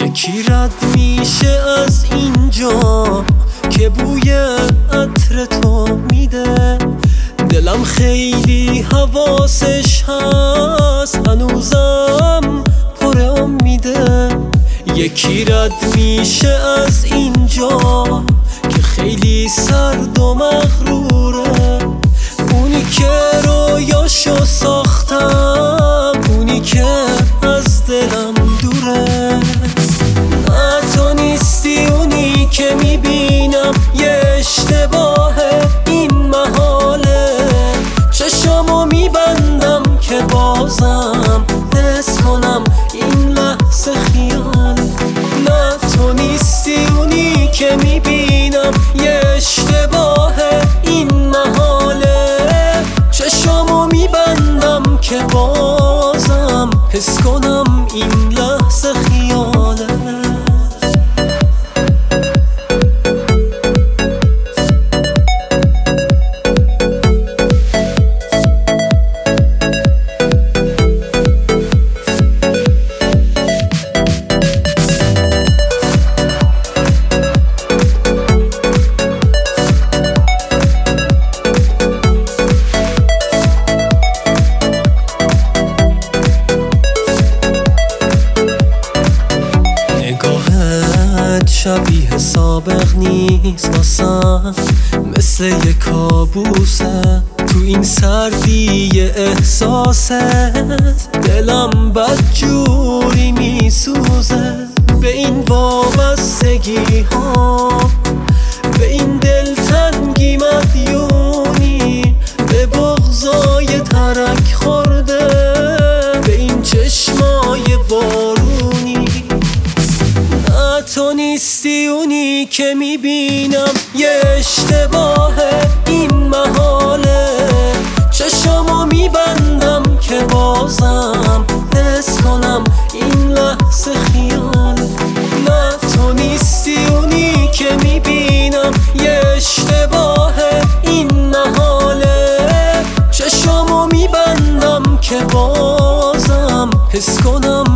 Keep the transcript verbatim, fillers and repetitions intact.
یکی رد میشه از اینجا که بوی عطر تو میده، دلم خیلی حواسش هست، هنوزم پر امیده. یکی رد میشه از اینجا که خیلی سرد و مغروره، اونی که رویاشو ساختم، اونی که از دلم دوره. نه تو نیستی اونی که میبینم، یه اشتباهه این محاله. چشمو میبندم که بازم حس کنم این لحظه خیاله. نه تو نیستی اونی که میبینم، یه اشتباهه این محاله. چشمو میبندم که بازم حس کنم این لحظه خیاله. شبیه سابق نیست واسم، مثل یه کابوسه. تو این سردی احساست دلم بدجوری میسوزه. به این وابستگی ها، به این دلتنگی مدیونی، به بغضای ترک خورده، به این چشمای بارونی. تو نیستی اونی که میبینم، یه اشتباهه این محاله. چشمو میبندم که بازم حس کنم این لحظه خیاله. نه تو نیستی اونی که میبینم، یه اشتباهه این محاله. چشمو میبندم که بازم حس کنم